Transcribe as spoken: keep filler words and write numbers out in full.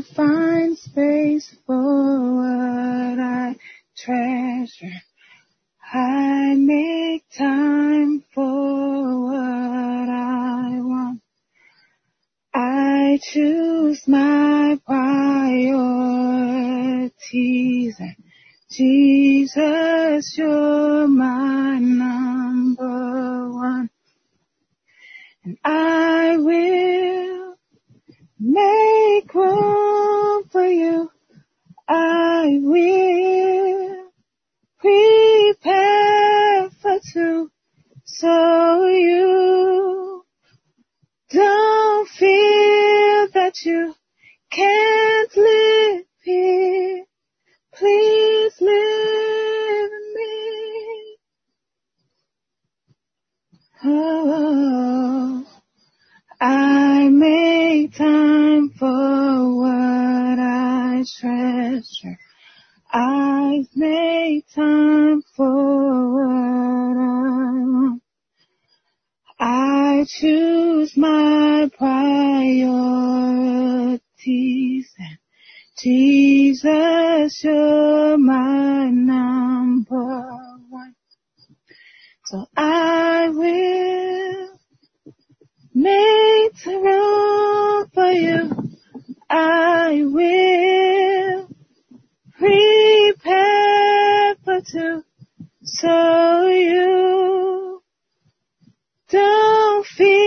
find space for what I treasure. I make time for what I want. I choose my priorities. And Jesus, you're my number one. And I will make room for you. I will prepare for two, so you don't feel that you can't live here. Please live in me. Oh, I make time for what I treasure. I make time for what I want. I choose my priorities. And Jesus, you're my number one. So I will make room for you. I will prepare for two, so you don't feel